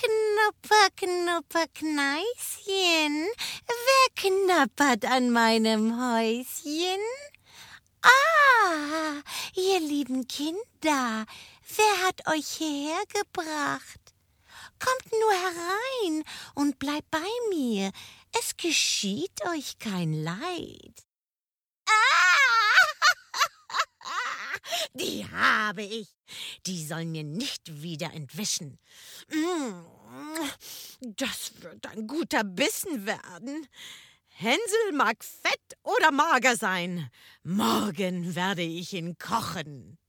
Knupper, Knupper, Kneischen, wer knappert an meinem Häuschen? Ah, ihr lieben Kinder, wer hat euch hierher gebracht? Kommt nur herein und bleibt bei mir, es geschieht euch kein Leid. Die habe ich. Die soll mir nicht wieder entwischen. Das wird ein guter Bissen werden. Hänsel mag fett oder mager sein. Morgen werde ich ihn kochen.